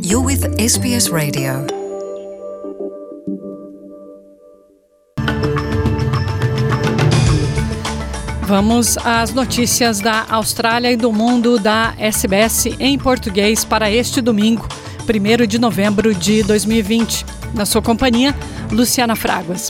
You're with SBS Radio. Vamos às notícias da Austrália e do mundo da SBS em português para este domingo, 1º de novembro de 2020. Na sua companhia, Luciana Fraguas.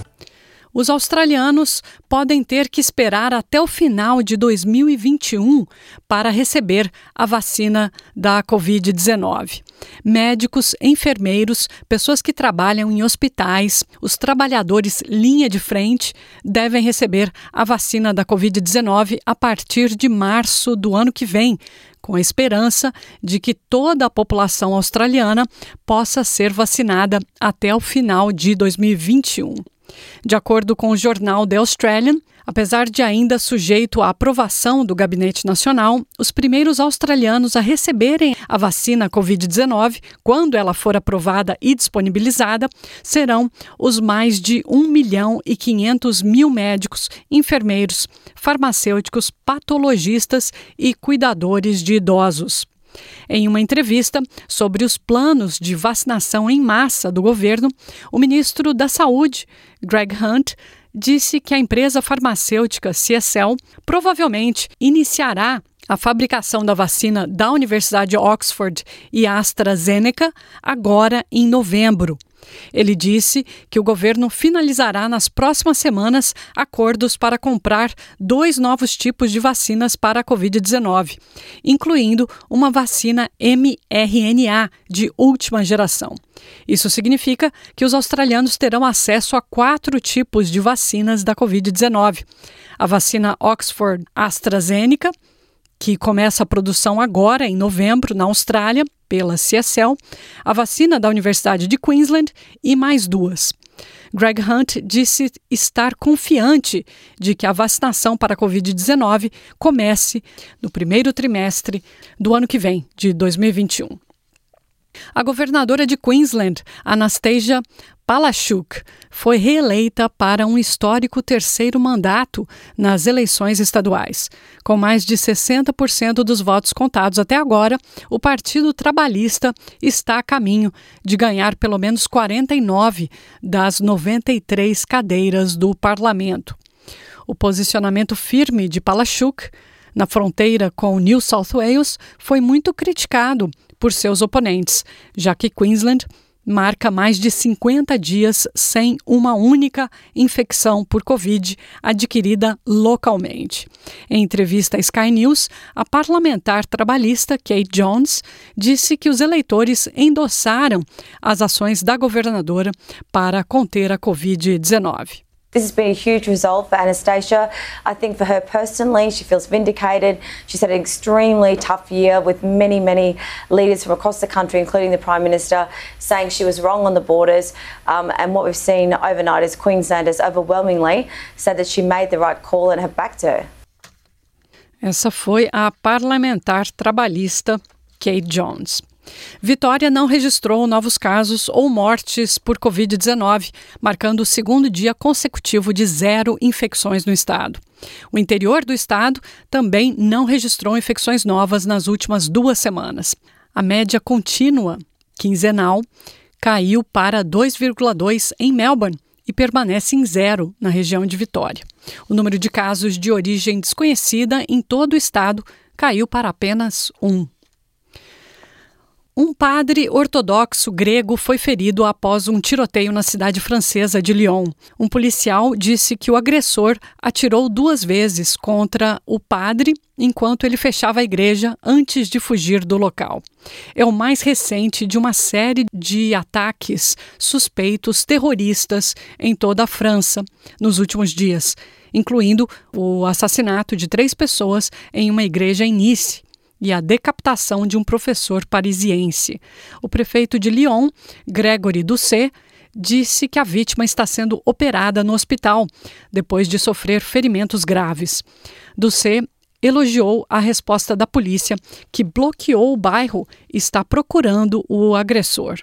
Os australianos podem ter que esperar até o final de 2021 para receber a vacina da Covid-19. Médicos, enfermeiros, pessoas que trabalham em hospitais, os trabalhadores linha de frente devem receber a vacina da Covid-19 a partir de março do ano que vem, com a esperança de que toda a população australiana possa ser vacinada até o final de 2021. De acordo com o jornal The Australian, apesar de ainda sujeito à aprovação do Gabinete Nacional, os primeiros australianos a receberem a vacina Covid-19, quando ela for aprovada e disponibilizada, serão os mais de 1.500.000 médicos, enfermeiros, farmacêuticos, patologistas e cuidadores de idosos. Em uma entrevista sobre os planos de vacinação em massa do governo, o ministro da Saúde, Greg Hunt, disse que a empresa farmacêutica CSL provavelmente iniciará a fabricação da vacina da Universidade de Oxford e AstraZeneca agora em novembro. Ele disse que o governo finalizará nas próximas semanas acordos para comprar 2 novos tipos de vacinas para a Covid-19, incluindo uma vacina mRNA de última geração. Isso significa que os australianos terão acesso a 4 tipos de vacinas da Covid-19. A vacina Oxford AstraZeneca, que começa a produção agora, em novembro, na Austrália, pela CSL, a vacina da Universidade de Queensland e mais 2. Greg Hunt disse estar confiante de que a vacinação para a Covid-19 comece no primeiro trimestre do ano que vem, de 2021. A governadora de Queensland, Anastasia Palaszczuk, foi reeleita para um histórico 3º mandato nas eleições estaduais. Com mais de 60% dos votos contados até agora, o Partido Trabalhista está a caminho de ganhar pelo menos 49 das 93 cadeiras do parlamento. O posicionamento firme de Palaszczuk na fronteira com New South Wales foi muito criticado por seus oponentes, já que Queensland marca mais de 50 dias sem uma única infecção por Covid adquirida localmente. Em entrevista à Sky News, a parlamentar trabalhista Kate Jones disse que os eleitores endossaram as ações da governadora para conter a Covid-19. This has been a huge result for Anastasia. I think for her personally, she feels vindicated. She's had an extremely tough year with many leaders from across the country, including the Prime Minister, saying she was wrong on the borders. And what we've seen overnight is Queenslanders overwhelmingly said that she made the right call and have backed her. Essa foi a parlamentar trabalhista Kate Jones. Vitória não registrou novos casos ou mortes por Covid-19, marcando o 2º dia consecutivo de 0 infecções no estado. O interior do estado também não registrou infecções novas nas últimas 2 semanas. A média contínua, quinzenal, caiu para 2,2 em Melbourne e permanece em 0 na região de Vitória. O número de casos de origem desconhecida em todo o estado caiu para apenas 1. Um padre ortodoxo grego foi ferido após um tiroteio na cidade francesa de Lyon. Um policial disse que o agressor atirou 2 vezes contra o padre enquanto ele fechava a igreja antes de fugir do local. É o mais recente de uma série de ataques suspeitos terroristas em toda a França nos últimos dias, incluindo o assassinato de 3 pessoas em uma igreja em Nice e a decapitação de um professor parisiense. O prefeito de Lyon, Grégory Doucet, disse que a vítima está sendo operada no hospital depois de sofrer ferimentos graves. Doucet elogiou a resposta da polícia, que bloqueou o bairro e está procurando o agressor.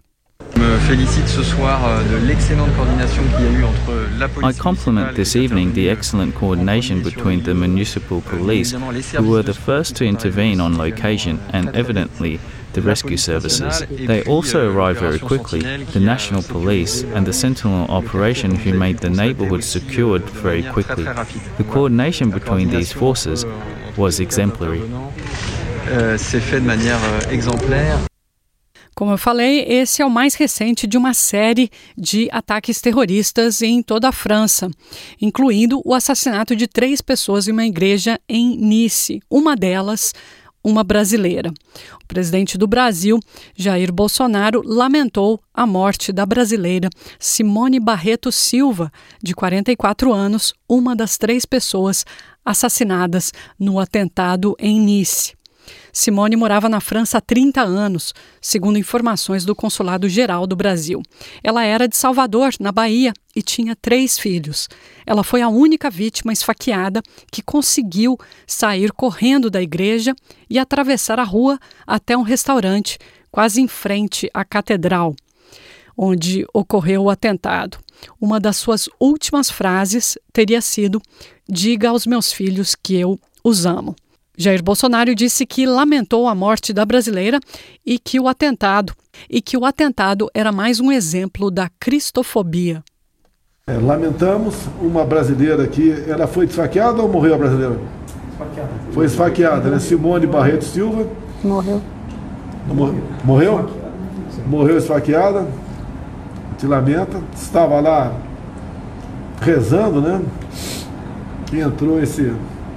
I compliment this evening the excellent coordination between the municipal police, who were the first to intervene on location and evidently the rescue services. They also arrived very quickly, the National Police and the Sentinel operation who made the neighborhood secured very quickly. The coordination between these forces was exemplary. C'est fait de manière exemplaire. Como eu falei, esse é o mais recente de uma série de ataques terroristas em toda a França, incluindo o assassinato de 3 pessoas em uma igreja em Nice, uma delas uma brasileira. O presidente do Brasil, Jair Bolsonaro, lamentou a morte da brasileira Simone Barreto Silva, de 44 anos, uma das 3 pessoas assassinadas no atentado em Nice. Simone morava na França há 30 anos, segundo informações do Consulado-Geral do Brasil. Ela era de Salvador, na Bahia, e tinha 3 filhos. Ela foi a única vítima esfaqueada que conseguiu sair correndo da igreja e atravessar a rua até um restaurante, quase em frente à catedral, onde ocorreu o atentado. Uma das suas últimas frases teria sido: "Diga aos meus filhos que eu os amo." Jair Bolsonaro disse que lamentou a morte da brasileira e que o atentado era mais um exemplo da cristofobia. Lamentamos uma brasileira aqui. Ela foi esfaqueada ou morreu a brasileira? Esfaqueada. Foi esfaqueada, né? Simone Barreto Silva. Morreu. Morreu? Morreu esfaqueada. Te lamenta. Estava lá rezando, né? E entrou esse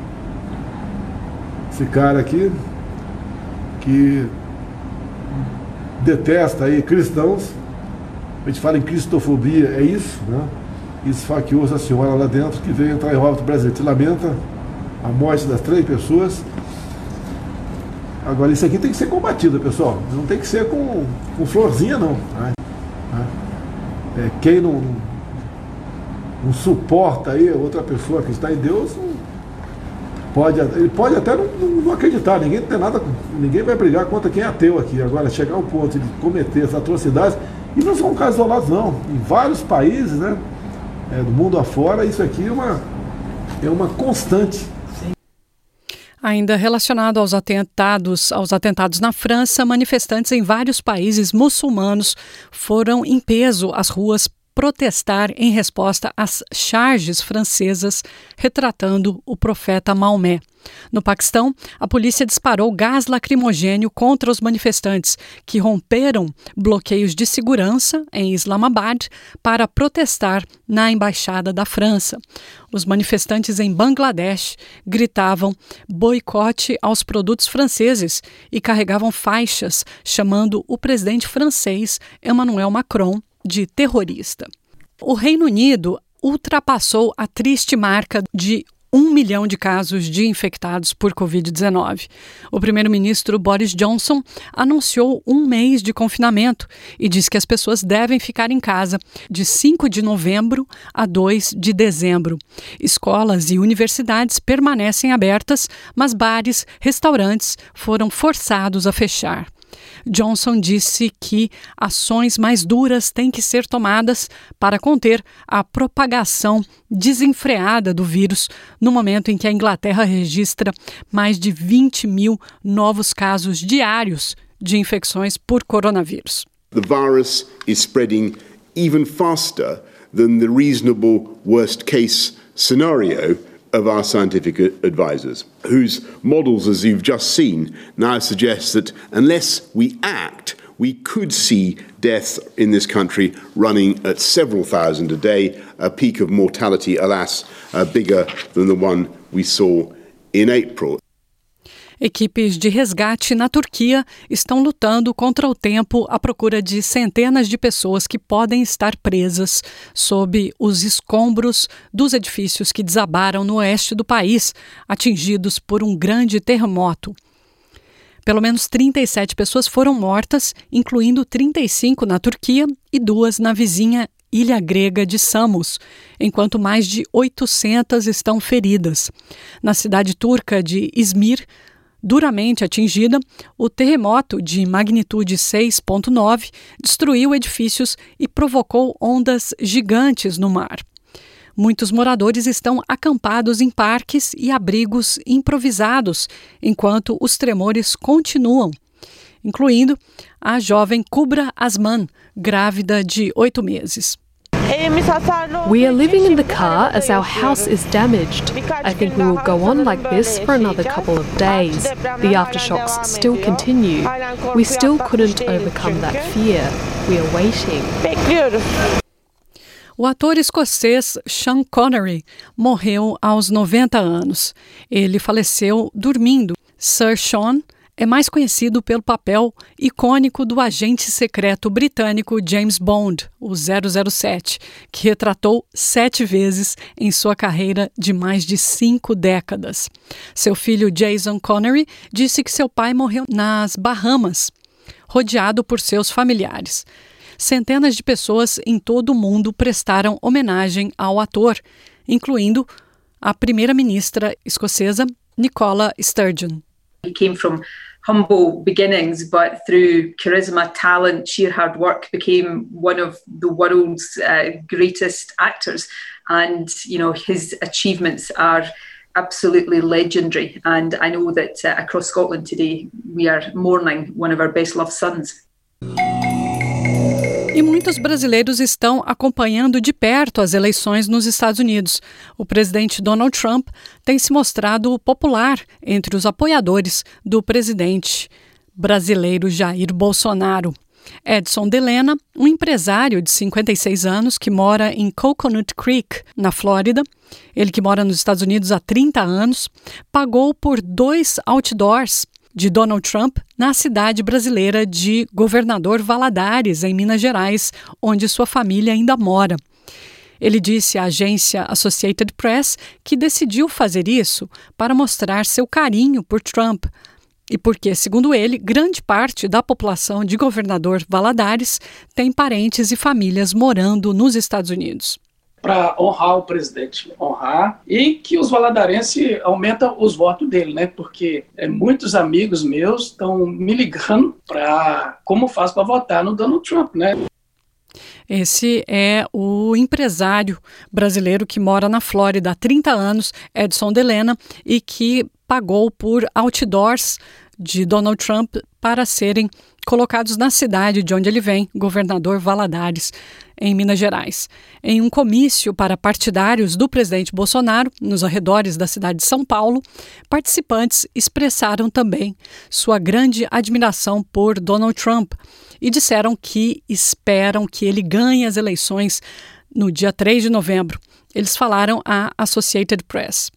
cara aqui que detesta aí cristãos. A gente fala em cristofobia, é isso, né? E esfaqueou essa senhora lá dentro que veio entrar em óbito brasileiro. Te lamenta a morte das 3 pessoas. Agora isso aqui tem que ser combatido, pessoal. Não tem que ser com florzinha, não. Quem não suporta aí outra pessoa que está em Deus, ele pode até não acreditar, ninguém vai brigar contra quem é ateu aqui. Agora, chegar ao ponto de cometer essas atrocidades, e não são casos isolados não, em vários países, né, do mundo afora, isso aqui é uma constante. Ainda relacionado aos atentados na França, manifestantes em vários países muçulmanos foram em peso às ruas protestar em resposta às charges francesas retratando o profeta Maomé. No Paquistão, a polícia disparou gás lacrimogênio contra os manifestantes, que romperam bloqueios de segurança em Islamabad para protestar na embaixada da França. Os manifestantes em Bangladesh gritavam boicote aos produtos franceses e carregavam faixas chamando o presidente francês Emmanuel Macron de terrorista. O Reino Unido ultrapassou a triste marca de 1 milhão de casos de infectados por Covid-19. O primeiro-ministro Boris Johnson anunciou 1 mês de confinamento e disse que as pessoas devem ficar em casa de 5 de novembro a 2 de dezembro. Escolas e universidades permanecem abertas, mas bares, restaurantes foram forçados a fechar. Johnson disse que ações mais duras têm que ser tomadas para conter a propagação desenfreada do vírus no momento em que a Inglaterra registra mais de 20 mil novos casos diários de infecções por coronavírus. The virus is spreading even faster than the reasonable worst case scenario of our scientific advisors, whose models, as you've just seen, now suggest that unless we act, we could see deaths in this country running at several thousand a day, a peak of mortality, alas, bigger than the one we saw in April. Equipes de resgate na Turquia estão lutando contra o tempo à procura de centenas de pessoas que podem estar presas sob os escombros dos edifícios que desabaram no oeste do país, atingidos por um grande terremoto. Pelo menos 37 pessoas foram mortas, incluindo 35 na Turquia e 2 na vizinha ilha grega de Samos, enquanto mais de 800 estão feridas. Na cidade turca de Izmir, duramente atingida, o terremoto de magnitude 6,9 destruiu edifícios e provocou ondas gigantes no mar. Muitos moradores estão acampados em parques e abrigos improvisados, enquanto os tremores continuam. incluindo a jovem Kubra Asman, grávida de 8 meses. We are living in the car as our house is damaged. I think we will go on like this for another couple of days. The aftershocks still continue. We still couldn't overcome that fear. We are waiting. O ator escocês Sean Connery morreu aos 90 anos. Ele faleceu dormindo. Sir Sean é mais conhecido pelo papel icônico do agente secreto britânico James Bond, o 007, que retratou 7 vezes em sua carreira de mais de 5 décadas. Seu filho Jason Connery disse que seu pai morreu nas Bahamas, rodeado por seus familiares. Centenas de pessoas em todo o mundo prestaram homenagem ao ator, incluindo a primeira-ministra escocesa Nicola Sturgeon. He came from humble beginnings, but through charisma, talent, sheer hard work, became one of the world's greatest actors. And, you know, his achievements are absolutely legendary. And I know that across Scotland today, we are mourning one of our best-loved sons. E muitos brasileiros estão acompanhando de perto as eleições nos Estados Unidos. O presidente Donald Trump tem se mostrado popular entre os apoiadores do presidente brasileiro Jair Bolsonaro. Edson Delena, um empresário de 56 anos que mora em Coconut Creek, na Flórida, ele que mora nos Estados Unidos há 30 anos, pagou por 2 outdoors de Donald Trump na cidade brasileira de Governador Valadares, em Minas Gerais, onde sua família ainda mora. Ele disse à agência Associated Press que decidiu fazer isso para mostrar seu carinho por Trump e porque, segundo ele, grande parte da população de Governador Valadares tem parentes e famílias morando nos Estados Unidos. Para honrar o presidente, honrar, e que os valadarenses aumentam os votos dele, né? Porque muitos amigos meus estão me ligando para como faz para votar no Donald Trump, né? Esse é o empresário brasileiro que mora na Flórida há 30 anos, Edson Delena, e que pagou por outdoors de Donald Trump para serem colocados na cidade de onde ele vem, Governador Valadares, em Minas Gerais. Em um comício para partidários do presidente Bolsonaro, nos arredores da cidade de São Paulo, participantes expressaram também sua grande admiração por Donald Trump e disseram que esperam que ele ganhe as eleições no dia 3 de novembro. Eles falaram à Associated Press.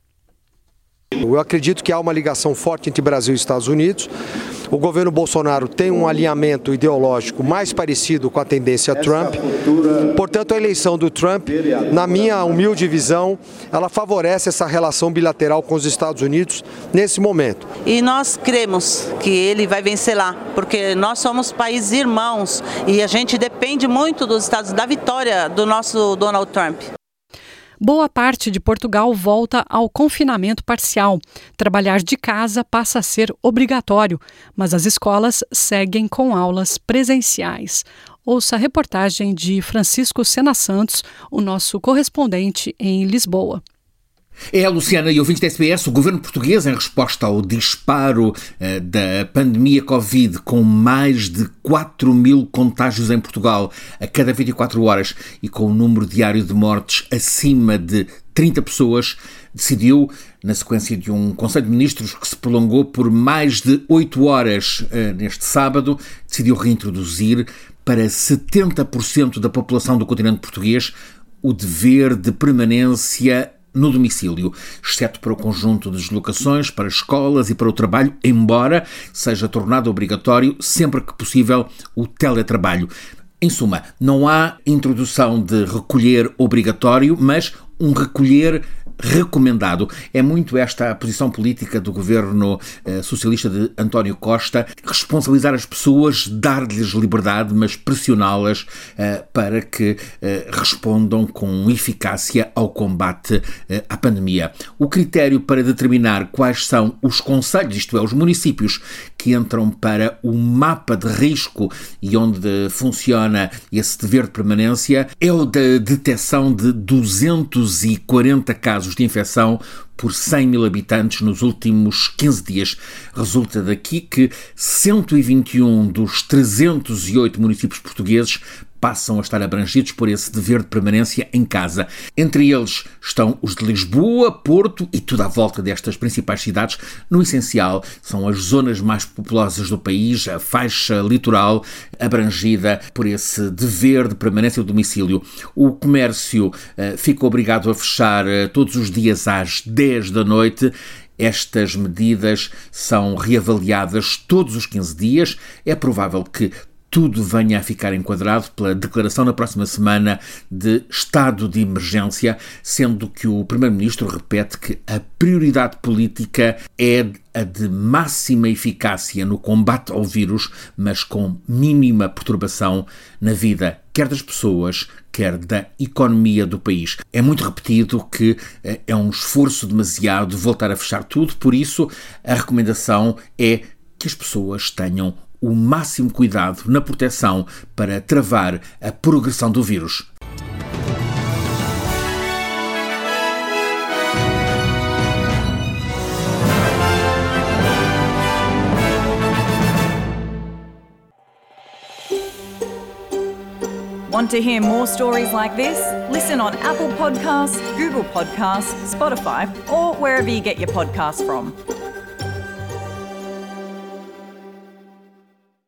Eu acredito que há uma ligação forte entre Brasil e Estados Unidos. O governo Bolsonaro tem um alinhamento ideológico mais parecido com a tendência Trump. Portanto, a eleição do Trump, na minha humilde visão, ela favorece essa relação bilateral com os Estados Unidos nesse momento. E nós cremos que ele vai vencer lá, porque nós somos países irmãos e a gente depende muito dos Estados, da vitória do nosso Donald Trump. Boa parte de Portugal volta ao confinamento parcial. Trabalhar de casa passa a ser obrigatório, mas as escolas seguem com aulas presenciais. Ouça a reportagem de Francisco Sena Santos, o nosso correspondente em Lisboa. É, Luciana e ouvintes da SBS, o governo português, em resposta ao disparo da pandemia Covid, com mais de 4.000 contágios em Portugal a cada 24 horas e com o número diário de mortes acima de 30 pessoas, decidiu, na sequência de um Conselho de Ministros que se prolongou por mais de 8 horas neste sábado, decidiu reintroduzir para 70% da população do continente português o dever de permanência no domicílio, exceto para o conjunto de deslocações para escolas e para o trabalho, embora seja tornado obrigatório, sempre que possível, o teletrabalho. Em suma, não há introdução de recolher obrigatório, mas um recolher recomendado. É muito esta a posição política do governo socialista de António Costa, responsabilizar as pessoas, dar-lhes liberdade, mas pressioná-las para que respondam com eficácia ao combate à pandemia. O critério para determinar quais são os concelhos, isto é, os municípios, que entram para o mapa de risco e onde funciona esse dever de permanência, é o da detecção de 240 casos casos de infecção por 100 mil habitantes nos últimos 15 dias. Resulta daqui que 121 dos 308 municípios portugueses passam a estar abrangidos por esse dever de permanência em casa. Entre eles estão os de Lisboa, Porto e tudo à volta destas principais cidades. No essencial, são as zonas mais populosas do país, a faixa litoral abrangida por esse dever de permanência do domicílio. O comércio fica obrigado a fechar todos os dias às 10 da noite. Estas medidas são reavaliadas todos os 15 dias. É provável que tudo venha a ficar enquadrado pela declaração na próxima semana de estado de emergência, sendo que o Primeiro-Ministro repete que a prioridade política é a de máxima eficácia no combate ao vírus, mas com mínima perturbação na vida, quer das pessoas, quer da economia do país. É muito repetido que é um esforço demasiado voltar a fechar tudo, por isso a recomendação é que as pessoas tenham o máximo cuidado na proteção para travar a progressão do vírus. Want to hear more stories like this? Listen on Apple Podcasts, Google Podcasts, Spotify, or wherever you get your podcasts from.